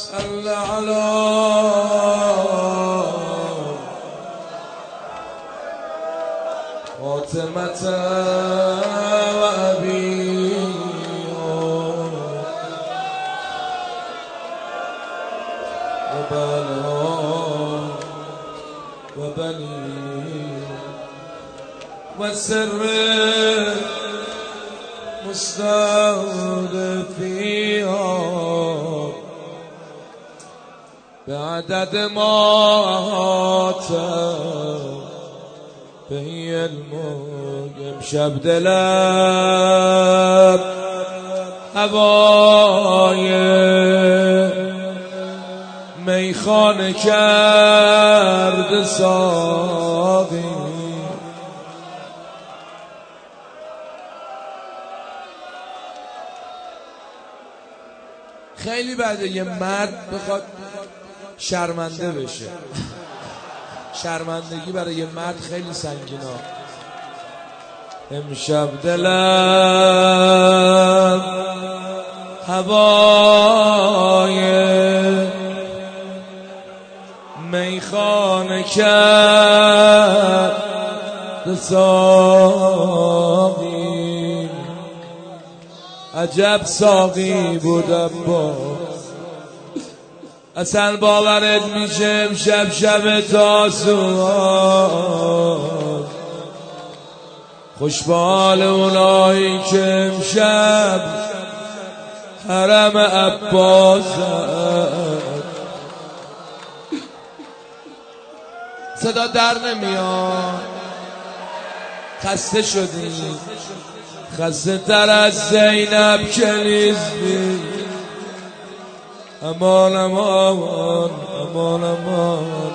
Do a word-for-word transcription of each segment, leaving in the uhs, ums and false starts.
صل على فاطمة و أبيها و بنها و بنيها و سر مستودفيها بعدد ما به الموج. امشب دلم هوای میخانه کرد ساقی. خیلی بده یه مرد بخواد شرمنده بشه. شرمندگی برای یه مرد خیلی سنگینه. امشب دلم هوای میخانه کرد ساقی. عجب ساقی بودم با اصلا باورت میشه امشب شب تاسوعات. خوشبال اونایی که امشب حرم عباسن. صدا در نمیاد، خسته شدی، خسته تر از زینب که نیستی. امان امان امان امان.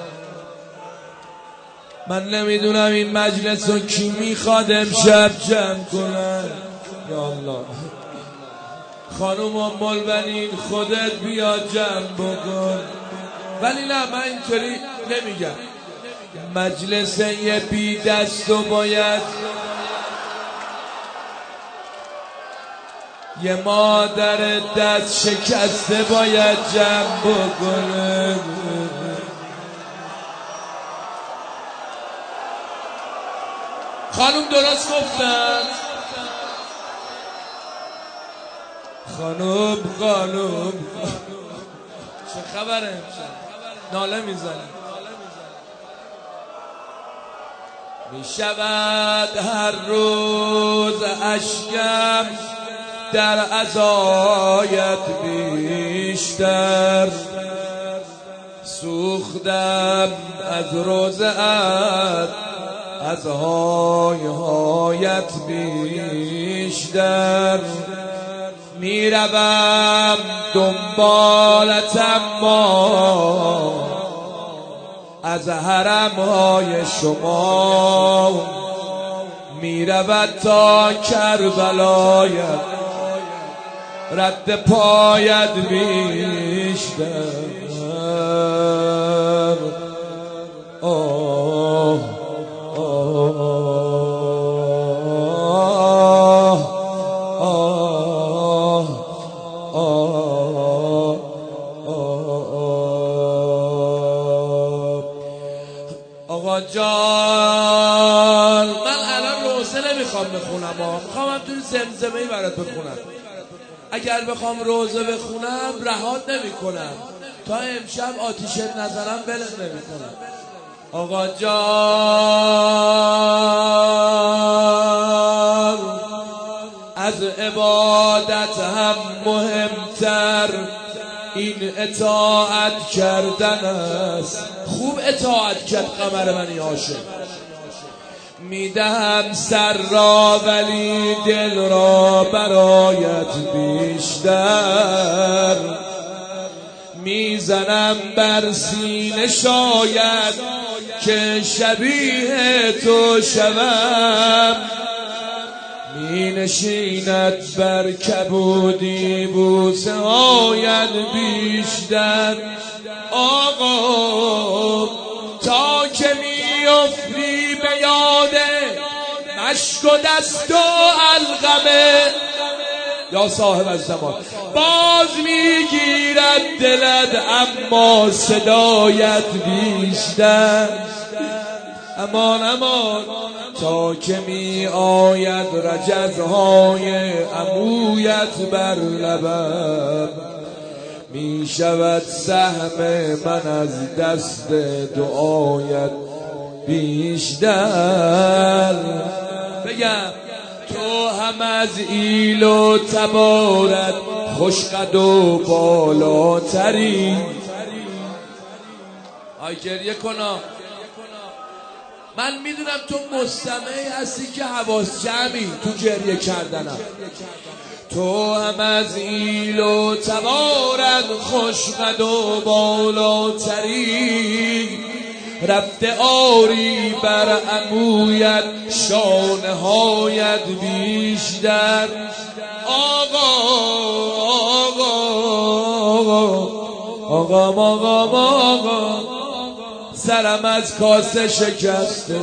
من نمیدونم این مجلس رو کی میخواد امشب جمع کنن. یا الله خانوم ام البنین خودت بیا جمع بکن. ولی نه من اینطوری نمیگم. مجلس یه بی دست و باید یه مادر دست شکسته باید جمع بکنه. خانوم درست گفتن. خانوم خانوم چه خبره امشب؟ ناله میزنی. میشود هر روز اشکم در عزایت بیشتر. سوختم از روزت از های هایت بیشتر. میروم دنبالت اما از حرم های شما میرود تا کربلایت رد پایت بیشتر. آه آه آه آقا جان من الان روزه نمیخوام بخونم، میخوام همطوری زمزمه‌ای برات بخونم. اگر بخوام روزه بخونم رهات نمی کنم تا امشب آتیشت نزنم ولت نمی کنم. آقا جان از عبادت هم مهمتر این اطاعت کردن است. خوب اطاعت کرد قمر منی عاشق. میدهم سر را ولی دل را برایت بیشتر. میزنم بر سینه شاید که شبیه تو شوم. می نشیند بر کبودی بوسه هایت بیشتر. آقا تا که میافتی به یاد مشک و دست و علقمه یا صاحب الزمان. باز میگیرد دلت اما صدایت بیشتر. امان امان تا که می آید رجزهای عمویت بر لبم، می شود سهم من از دست دعایت بیشتر. بگم تو هم از ایل و تبارت خوشقد و بالاتری. آی گریه کنم، من میدونم تو مستمعی هستی که حواس جمعی تو گریه کردنم. تو هم از ایل و تبارت خوشقد و بالاتری، رفته آری بر عمویت شانه هایت بیشتر. آقا آقا آقا آقا آقا سرم از کاسه شکسته.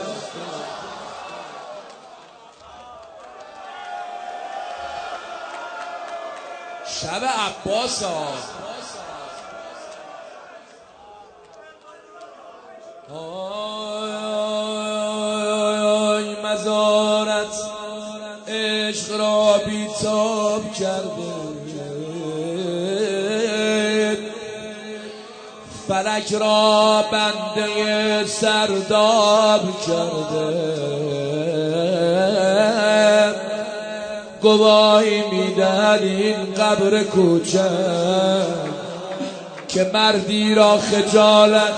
شب عباس ها آی مزارت عشق را بیتاب کرده، فلک را بنده سرداب کرده. گواهی میدهد این قبر کوچک که مردی را خجالت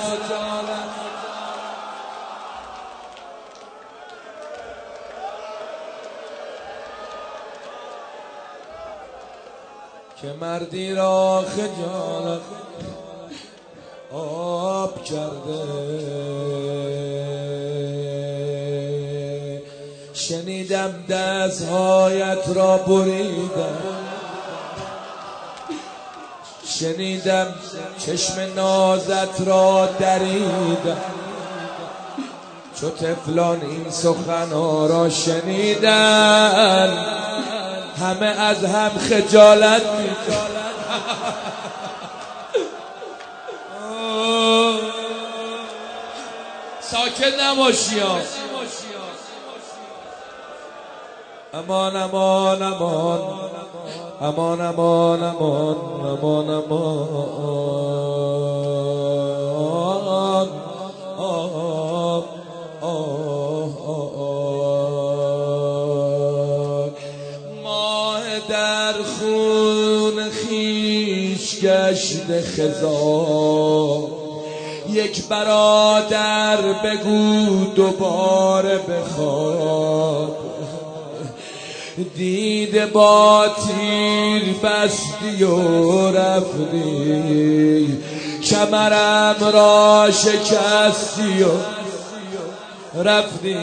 که مردی را خجالت آب کرده. شنیدم دستهایت را بریدم، شنیدم چشم نازت را دریدم. چو طفلان این سخنها را شنیدن، همه از هم خجالت می‌کشند. ساکت نباشی ها. امان امان امان امان امان امان امان امان ماه در خون خویش گشته خضار، یک برادر بگو دوباره بخواب. دید با تیر بستی و رفتی، کمرم را شکستی و رفتی.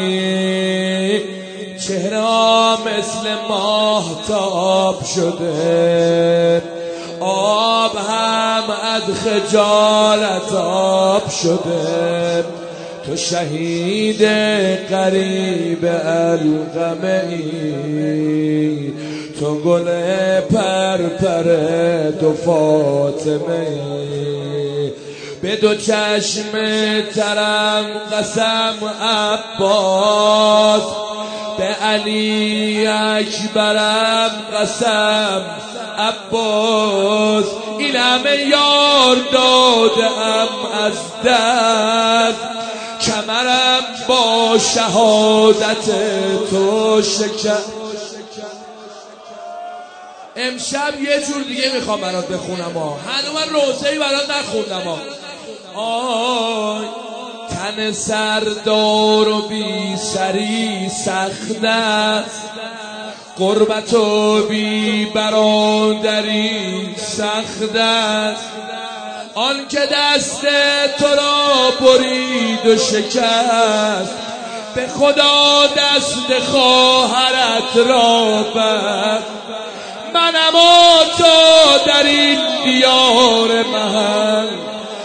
چهره مثل ماهتاب شده، آب هم از خجالت آب شده. تو شهید قریب القمه ای، تو گل پرپر دو فاطمه ای. به دو چشم ترم قسم عباس، به علی اکبرم قسم عباس. این همه یار دادم از دست، کمرم با شهادت تو شکست. امشب یه جور دیگه میخوام برات بخونم ها، هنوز من روزه‌ای برات نخوندم ها. آی تن سردار و بی سری سخت است، قربت و بی برادری سخت است. آن که دست تو را برید و شکست، به خدا دست خواهرت را بست. منم و تو در این دیار محل،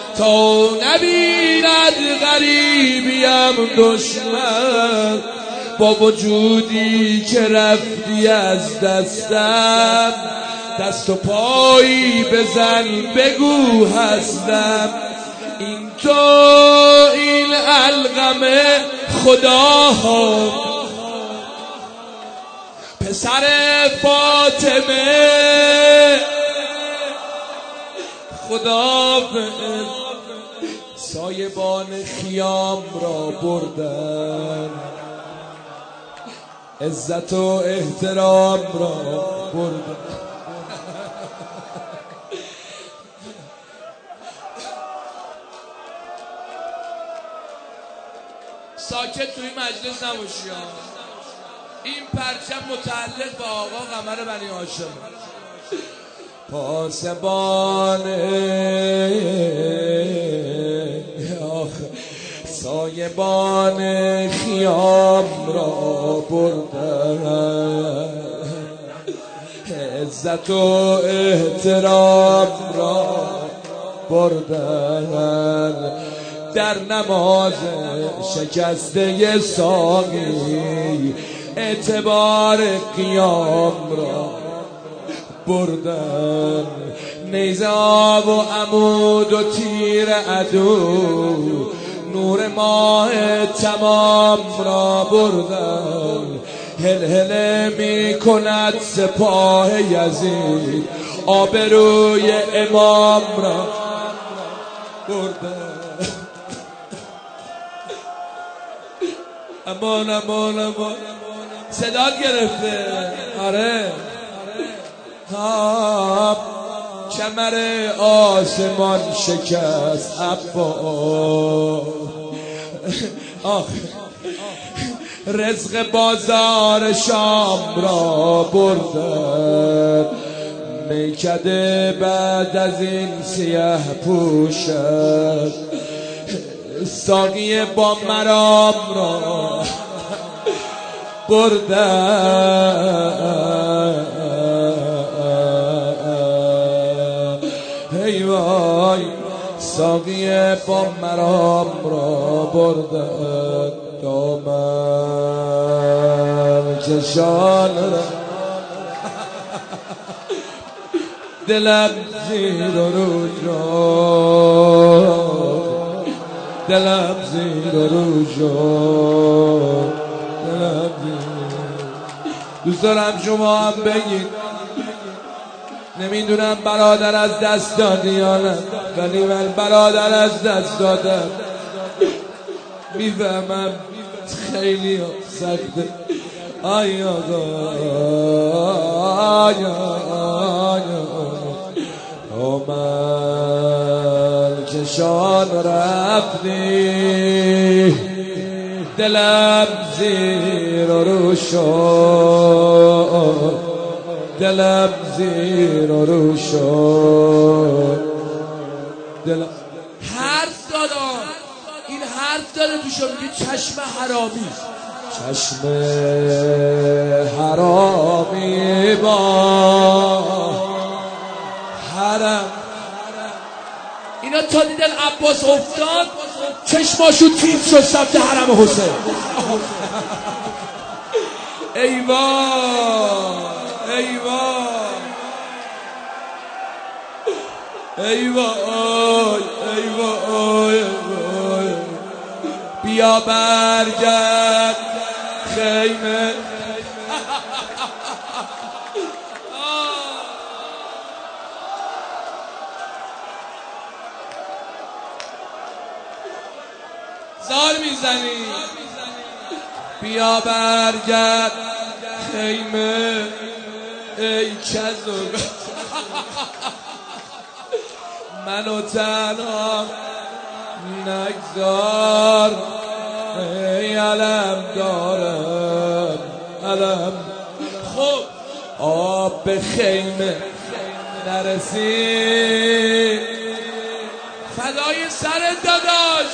تا نبیند غریبیم دشمن. با وجودی که رفتی از دستم، دست و پایی بزن بگو هستم. این تو این القم خدا ها، پسر فاطمه خدا سایبان خیام را بردن، عزت و احترام را بردن. ساکت توی مجلس نباشی ها. این پرچم متعلق به آقا قمر بنی هاشم. پاسبان سایبان خیام را بردن، عزت و احترام را بردن. در نماز شکسته ساقی اعتبار قیام را بردن. نیزه و عمود و تیر عدو نور ماه تمام را بردن. هل هل می کند سپاه یزید آبروی امام را بردن. امان امان امان صدات گرفته. آره ها کمر آسمان شکست عباس. آخ رزق بازار شام را بردن. میکده بعد از این سیه پوشد، ساقی با مرام را بردن. ای وای ساقی با مرام را بردن. دامن کشان را دلم زیر و رو شد، دلم زیر و رو شد، دلم زیر. دوست دارم شما هم بگید، نمیدونم برادر از دست دادی یا نه، ولی من برادر از دست دادم. میفهمم خیلی سخته. آی آقا آی آی آمل کشان رفتی، دلم زیر و رو شد، دلم زیر و رو شد، دلم. حرف دادم این حرف داره توشو میگه چشم حرامی، چشم حرامی با حرم. اینا تا دیدن عباس افتاد چشماشو تیز شد سمت حرم حسین. ای وای ای وای ای وای ای وای بیا برگرد خیمه. زار میزنی بیا برگرد خیمه ای کذب. منو تنها نگذار ای علم دارم علم. خب آب به خیمه نرسی، فدای سرت داداش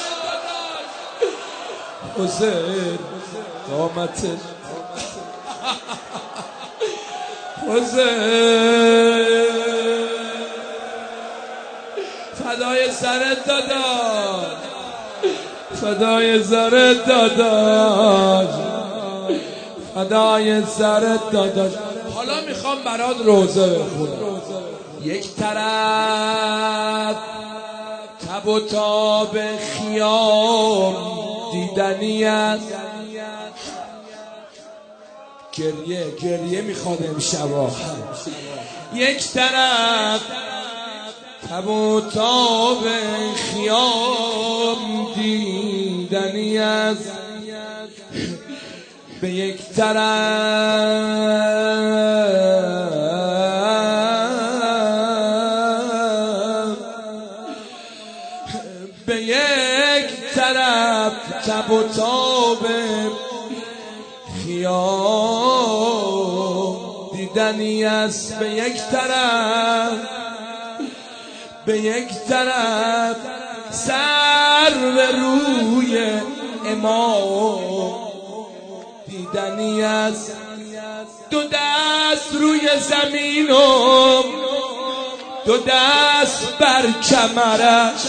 حسین قامتش حسین فدای سرت داداش، فدای سرت داداش. فدای سرت داداش. حالا میخوام برات روزه بخونم. یک طرف تب و تاب خیام دیدنی است، گریه گریه میخواد امشبا. یک طرف تب و تاب خیام دیدنی است، به یک طرف به یک طرف تب و تاب خیام دیدنی است، به یک طرف به یک طرف سر به روی امام دیدنی است، دو دست روی زمین و دو دست بر کمرش،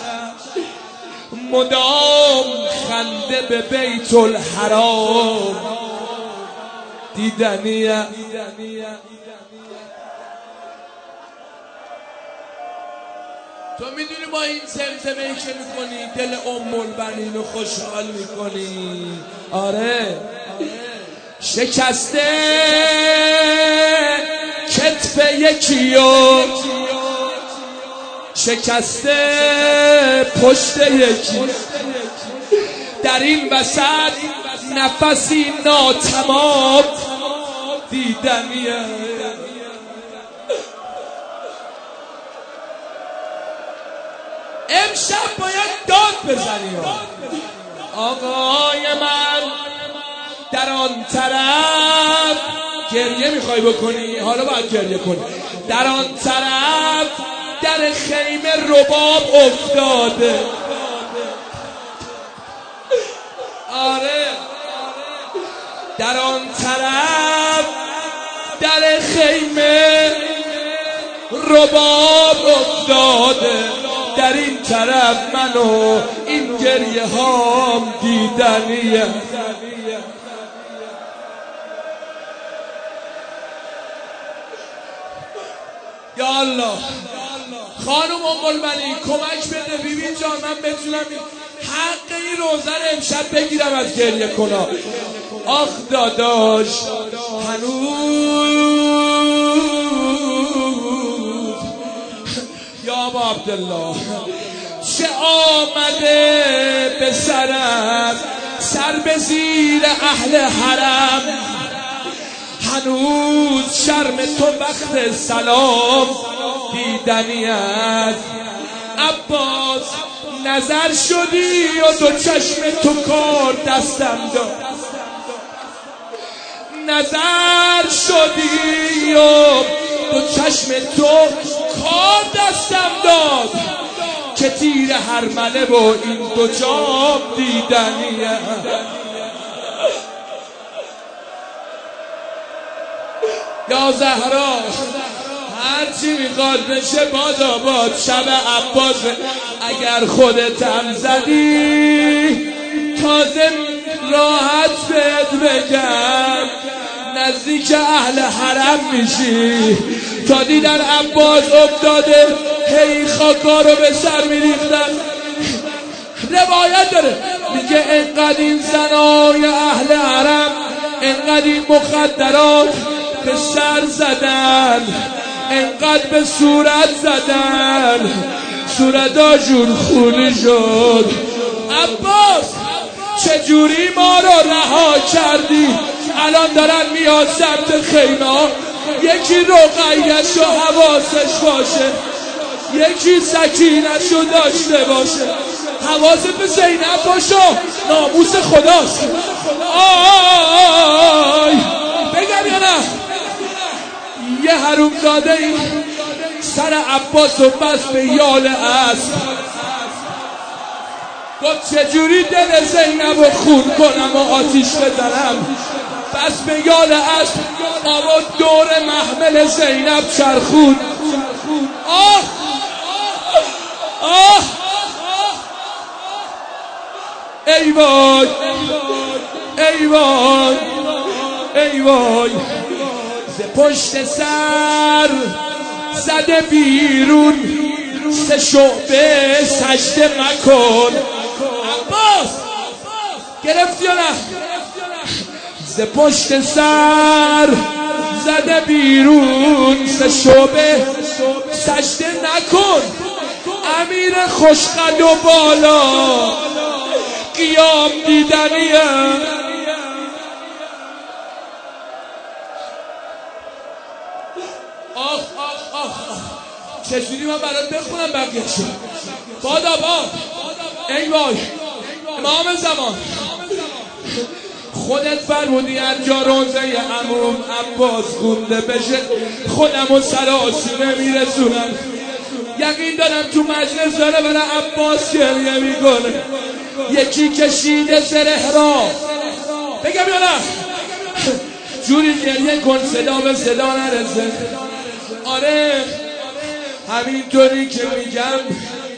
مدام خنده به بیت الحرام دیدنی است. تو میدونی با این زمزمه‌ای که میکنی دل ام البنین رو خوشحال میکنی. آره شکسته کتف یکیو، شکسته پشت یکی، در این وسط نفسی ناتمام دیدنیه. امشب باید داد بزنی آقای من. در آن طرف گریه میخوای بکنی، حالا باید گریه کنی. در آن طرف در خیمه رباب افتاده. آره در آن طرف در خیمه رباب افتاده، در این طرف منو این گریه هام دیدنیه. یا الله خانم ام البنین کمک بده بیبی جان، من بتونم حق این روزه رو امشب بگیرم از گریه کنا. آخ داداش هنوز یا ابا عبدالله چه آمده به سرم، سر به زیر اهل حرم، هنوز شرم تو وقت سلام دیدنی است. عباس نظر شدی و دو چشم تو کار دستم داد، نظر شدی و دو چشم تو کار دستم داد، که تیر هرمله و این دو جام دیدنیه. یا زهرا هرچی میخواد بشه باد آباد، شب عباس اگر خودت هم زدی تازه راحت بهت بگم نزدیک اهل حرم میشی. تا دیدن عباس افتاده هی خاکا رو به سر میریختن. روایت داره میگه انقدر این زنای اهل حرم، انقدر این مخدرات به سر زدن، انقدر به صورت زدن، صورتا جون خونی شد. عباس چجوری ما رو رها کردی؟ الان دارن میاد سمت خیمه، یکی رقیه‌ش و حواسش باشه، یکی سکینه‌ش رو داشته باشه، حواست به زینب باشه، ناموس خداست. آی بگم یا نه؟ یه حرومزاده ای سر عباس و بس به یال اسب، گفت چجوری دل زینب رو خون کنم و آتیش بزنم، بس به یال اسب آقا دور محمل زینب چرخون. آه آه ای وای ای وای ای وای ز پشت سر زده بیرون سه شعبه سجده مکن. عباس گرفتی یا نه؟ ز پشت سر زده بیرون سه شعبه سجده نکن. امیر خوشقد و بالا قیام دیدنیه. آخ آخ آخ چجوری من برات بخونم بقیه‌شو؟ بادا باد ای وای امام زمان خودت فرمودی هر جا روزه عموم عباس خونده بشه خودمو سراسیمه میرسونم. یقین دارم تو مجلس داره برای عباس گریه میکنه. یکی کشیده زره را بگم یا نه؟ جوری گریه کن صدا به صدا نرسه. آره همینطوری که میگم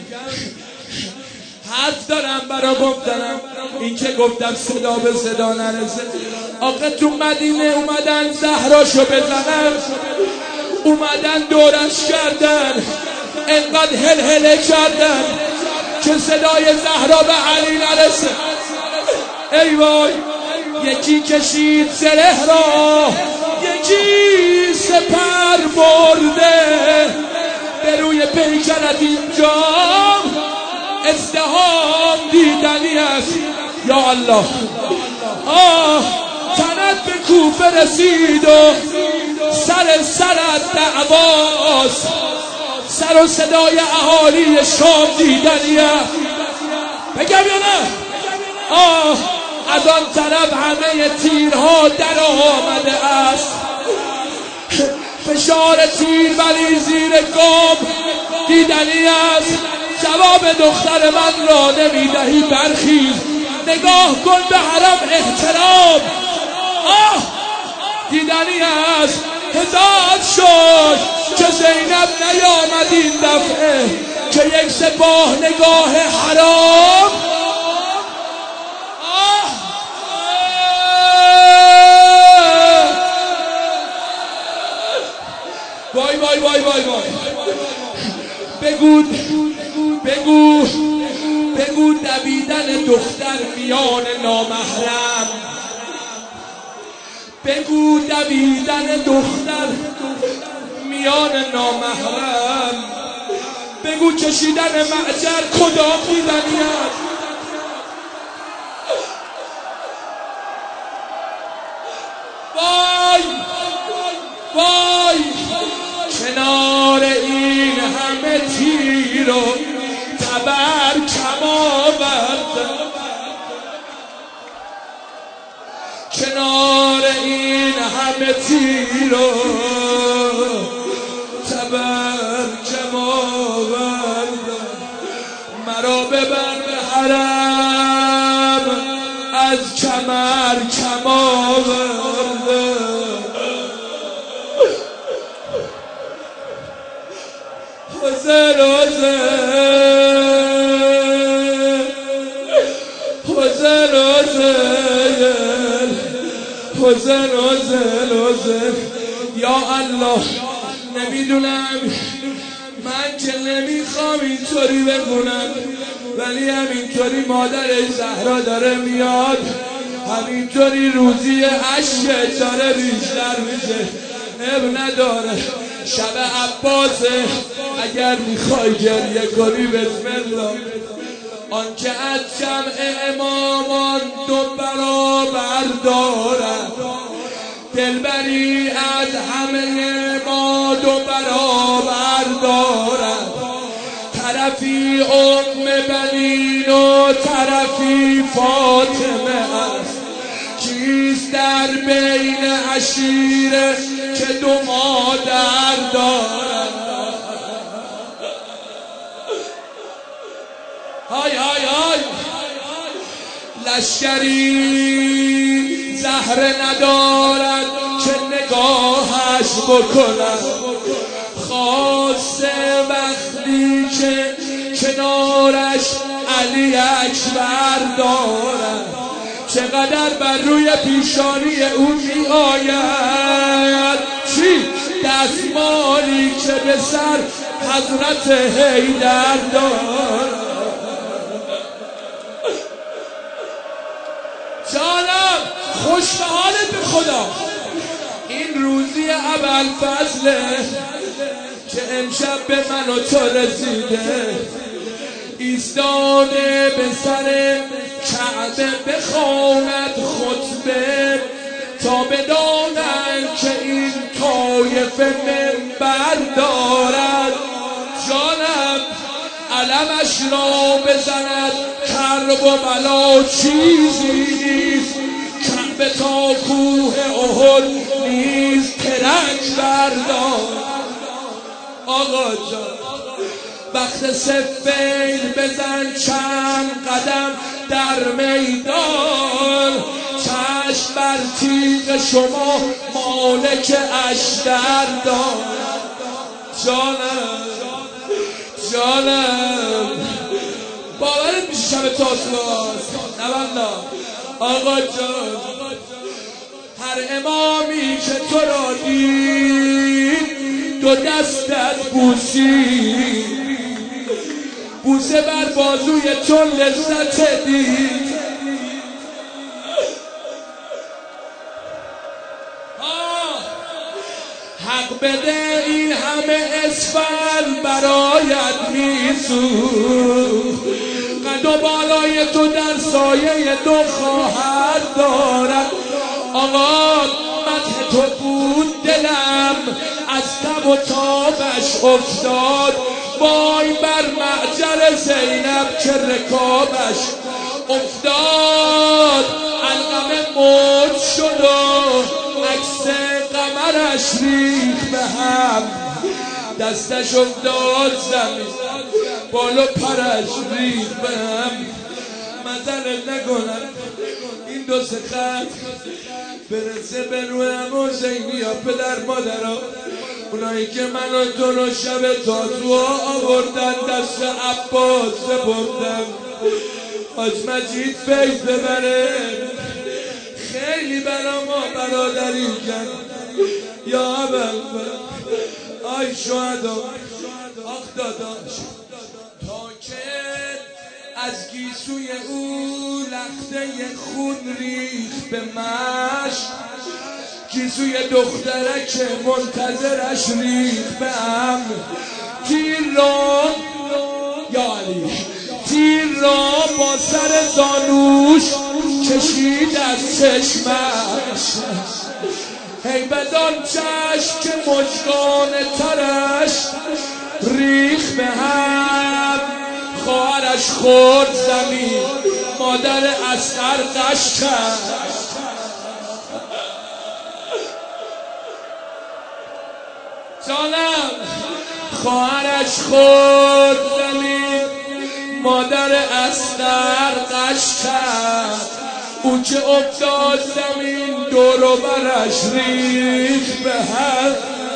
حرف دارم برا گفتنم. این که گفتم صدا به صدا نرسه. آقا تو مدینه اومدن زهراشو بزنن، اومدن دورش کردن، انقدر هل هله کردن که صدای زهرا به علی نرسه. ای وای یکی کشید زره را، یکی سپر برده به روی پیکرت اینجا ازدهام دیدنی است. یا الله آه تنت به کوفه رسید و سر سرت دعواست. سر و صدای اهالی شام دیدنی است. بگم یا نه؟ آه از آن طرف همه تیرها در آمده است. فشار تیر ولی زیر گام دیدنی است. جواب دختر من را نمیدهی برخیز، نگاه کن به حرم احترام. آه دیدنی است. هزار شد که زینب نیامد این دفعه که یک سپاه نگاه حرام. آه وای وای وای وای وای بگو بگو بگو دویدن دختر میان نامحرم. بگو دویدن دختر میان نامحرم. بگو کشیدن معجر کدام دیدنی است. وای وای کنار این همه تیر و تبر کم آورد، کنار این همه تیر و تبر کم آورد. مرا ببر به حرم از کمر کم آورد. حسین حسین حسین حسین حسین حسین حسین یا الله نمیدونم من که نمیخوام اینطوری بخونم ولی همینطوری مادر زهرا داره میاد، همینطوری روزی عشق داره بیشتر میشه. اب نداره شب عباسه. اگر میخوای گریه کنی بسم الله. آنکه از جمع امامان دو برابر دارد، دلبری از همه ما دو برابر دارد. طرفی ام بنین و طرفی فاطمه است. کیست در بین عشیره که دو مادر دارد؟ های های های لشکری زهره ندارد که نگاهش بکند، خاصه وقتی که کنارش علی اکبر دارد. چقدر بر روی پیشانی او می آید. چی؟ دستمالی که به سر حضرت حیدر دارد. جانم خوش به حالت به خدا. این روزی ابوالفضله که امشب به من و تو رسیده، ایستاده به سر کعبه بخواند خطبه تا بدانند که این طایفه منبر دارد. جانم علمش را بزند کرب و بلا چیزی نیست. کعبه تا کوه احد نیز ترک بردار. آقا جان وقت سفین بزن چند قدم در میدان، چشم بر تیغ شما مالک اشتر دار. جانم جانم باورت میشه شب تاسوعاست؟ نه والله آقا جان، هر امامی که تو را دید دو دستت بوسی، بوسه بر بازوی تو لذت دید. حق بده این همه اسفل برایت میسوخت، قد و بالای تو در سایه دو خواهر دارد. آقا مدح تو بود دلم از تب و تابش افتاد، وای بر معجر زینب که رکابش افتاد. علقمه موج شد و عکس قمرش ریخت به هم، دستش افتاد زمین بال و پرش ریخت به هم. مزنت نکنم این دو سه خط برسه به روی حسینی یا پدر مادرها، اونایی که من و تو رو شب تاسوعا آوردن دست عباس سپردن. حاج مجید فیض ببره، خیلی برا ما برادری کرد. یا ابوالفضل آی شهدا آخ داداش، تا که از گیسوی او لخته خون ریخت به مشک، گیسوی دخترک منتظرش ریخت به هم. تیر را یا علی تیر را با سر زانوش کشید از چشمش، هی بدان چشم که مژگان ترش ریخت به هم. خواهرش خورد زمین، مادر اصغر غش کرد. جانم خواهرش خورد زمین، مادر اصغر غش کرد. او که افتاد زمین دور و برش ریخت به هم.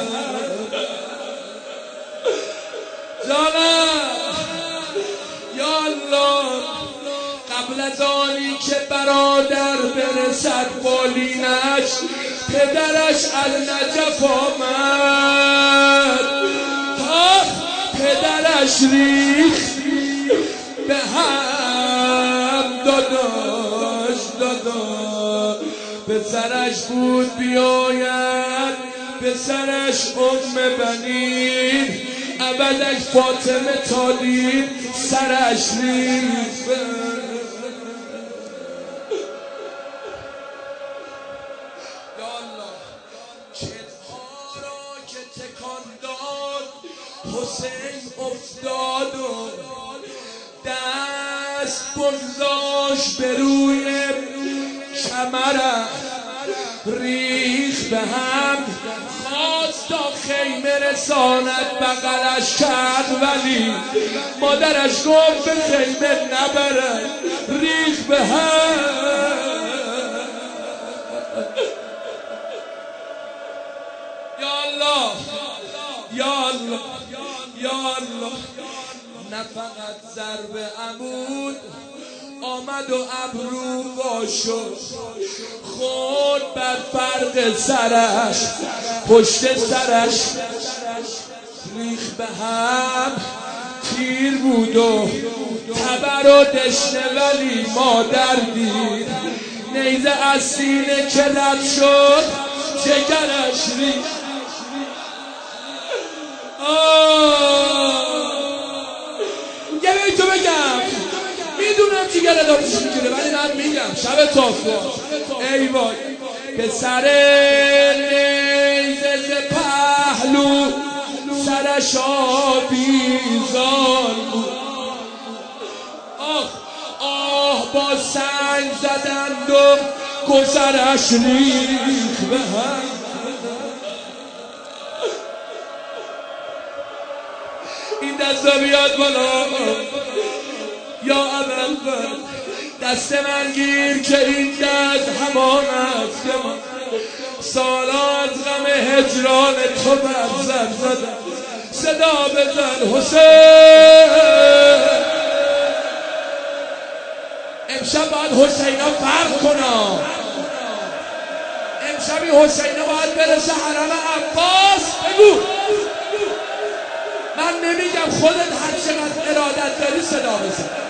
جانم یا الله قبل از آنی که برادر برسد بالینش، پدرش از نجف آمد تا پدرش ریخت به هم. داداش دادا پسرش بود بیاید، پسرش ام بنین، ابدش فاطمه تا دید سرش ریخت. یا الله کتها را که تکان داد، حسین افتاد و دست بگذاشت به روی کمرم، ریخت به هم. خواست تا خیمه رساند بغلش کرد، ولی مادرش گفت به خیمه نبرد، ریخت به هم. یا الله یا الله یا الله، نه فقط ضرب عمود آمد و ابرو باشد خود بر فرق سرش، پشت سرش ریخ به هم تیر بود و تبر و دشنه، ولی مادر دید نیزه از سینه که رد شد جگرش ریخ. یه بیتو بگم، میدونم جیگر دارش میگیره ولی من میگم شب تافوا ای وای پسر نیزه ز پهلو سرش آویزان بود. آه آه با سنگ زدند و گذرش ریخ به هم. این دستا بیاد بالا یا اول دست من گیر که این دست همان است که من سالا از غم هجران تو بر سر زدم. صدا بزن حسین، امشب باید حسینا فرق کنم، امشب این حسینا باید برسه حرم عباس. بگو من نمیگم، خودت هر چقدر ارادت داری صدا بزن.